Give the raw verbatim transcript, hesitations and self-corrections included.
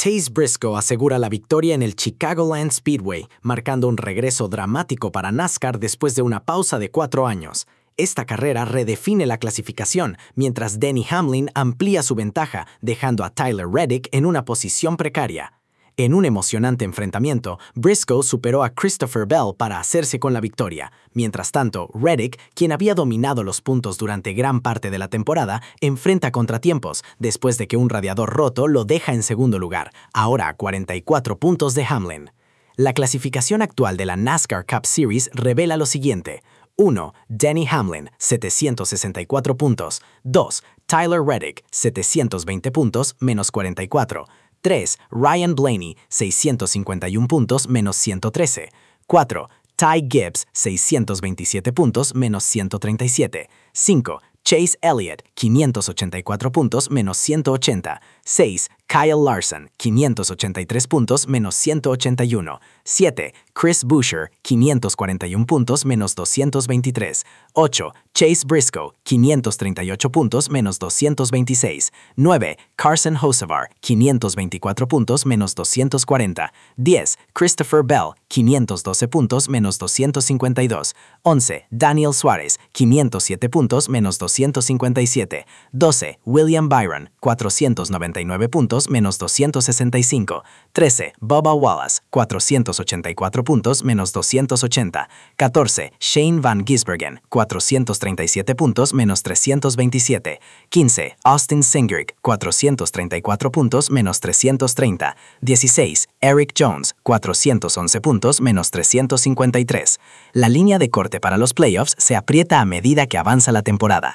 Chase Briscoe asegura la victoria en el Chicagoland Speedway, marcando un regreso dramático para NASCAR después de una pausa de cuatro años. Esta carrera redefine la clasificación, mientras Denny Hamlin amplía su ventaja, dejando a Tyler Reddick en una posición precaria. En un emocionante enfrentamiento, Briscoe superó a Christopher Bell para hacerse con la victoria. Mientras tanto, Reddick, quien había dominado los puntos durante gran parte de la temporada, enfrenta contratiempos después de que un radiador roto lo deja en segundo lugar, ahora a cuarenta y cuatro puntos de Hamlin. La clasificación actual de la NASCAR Cup Series revela lo siguiente. uno. Denny Hamlin, setecientos sesenta y cuatro puntos. dos. Tyler Reddick, setecientos veinte puntos, menos cuarenta y cuatro. tres. Ryan Blaney, seiscientos cincuenta y uno puntos, menos ciento trece. cuatro. Ty Gibbs, seiscientos veintisiete puntos, menos ciento treinta y siete. cinco. Chase Elliott, quinientos ochenta y cuatro puntos, menos ciento ochenta. seis. Kyle Larson, quinientos ochenta y tres puntos, menos ciento ochenta y uno. siete. Chris Buescher, quinientos cuarenta y uno puntos, menos doscientos veintitrés. ocho. Chase Briscoe, quinientos treinta y ocho puntos, menos doscientos veintiséis. nueve. Carson Hocevar, quinientos veinticuatro puntos, menos doscientos cuarenta. diez. Christopher Bell, quinientos doce puntos, menos doscientos cincuenta y dos. once. Daniel Suárez, quinientos siete puntos, menos doscientos cincuenta y siete. doce. William Byron, cuatrocientos noventa y nueve puntos, menos doscientos sesenta y cinco. trece. Bubba Wallace, cuatrocientos ochenta y cuatro puntos, menos doscientos ochenta. catorce. Shane Van Gisbergen, cuatrocientos treinta y siete puntos, menos trescientos veintisiete. quince. Austin Cindric, cuatrocientos treinta y cuatro puntos, menos trescientos treinta. dieciséis. Eric Jones, cuatrocientos once puntos, menos trescientos cincuenta y tres. La línea de corte para los playoffs se aprieta a medida que avanza la temporada.